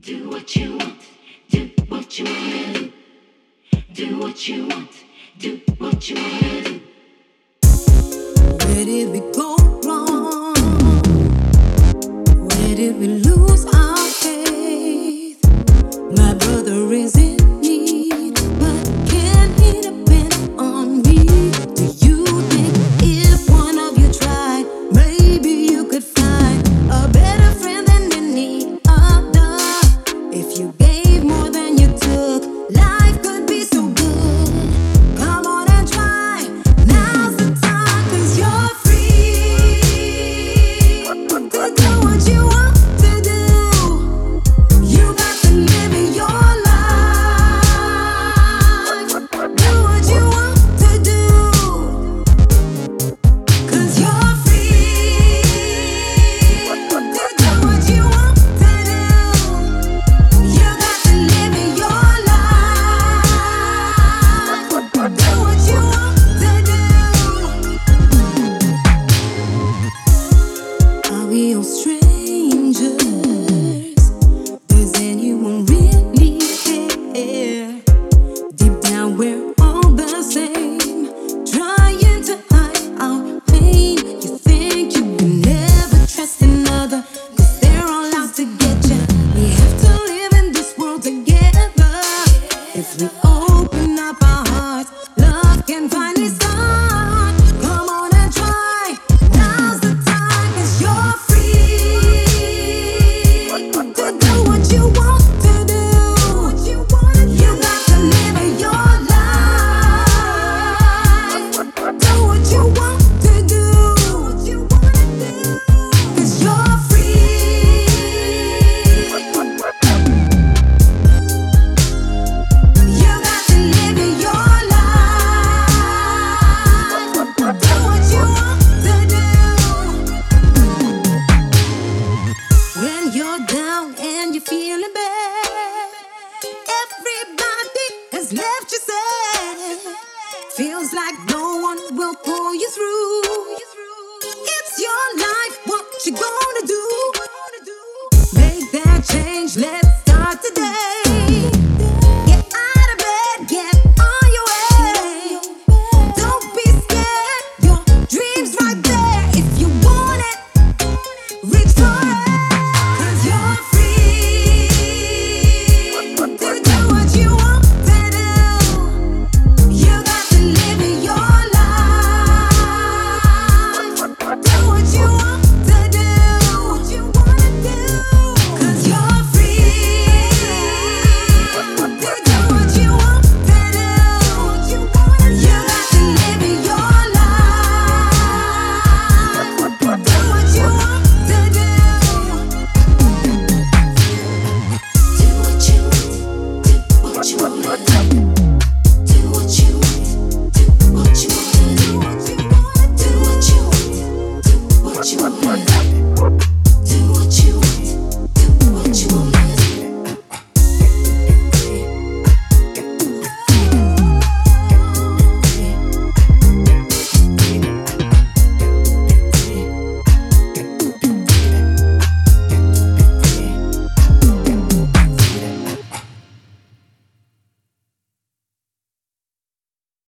Do what you want, do what you wanna do. Do what you want, do what you wanna do. Where did we go wrong? Where did we lose our faith? My brother is in need, but can he depend on me? Do you think if one of you tried, maybe you could find a better friend than any other? If you gave more than you took, life could be so good. Come on and try. Now's the time, 'cause you're free to do what you want to do. You got to live your life. Do what you want to do, 'cause you're free to do what you want to do. You got to live your life. Do what you want to do. Are we all strangers? Does anyone really care? Deep down, we're all the same, trying to hide our pain. You think you can never trust another, 'cause they're all out to get you. We have to live in this world together. If we open up our hearts, love can finally start. Come on and try. Now's the time, 'cause you're free to do what you want to do. You got to live your life. Do what you want to do. 'Cause you're free. You got to live your life. Do what you want to do. When you're down and you're feeling bad, everybody has left.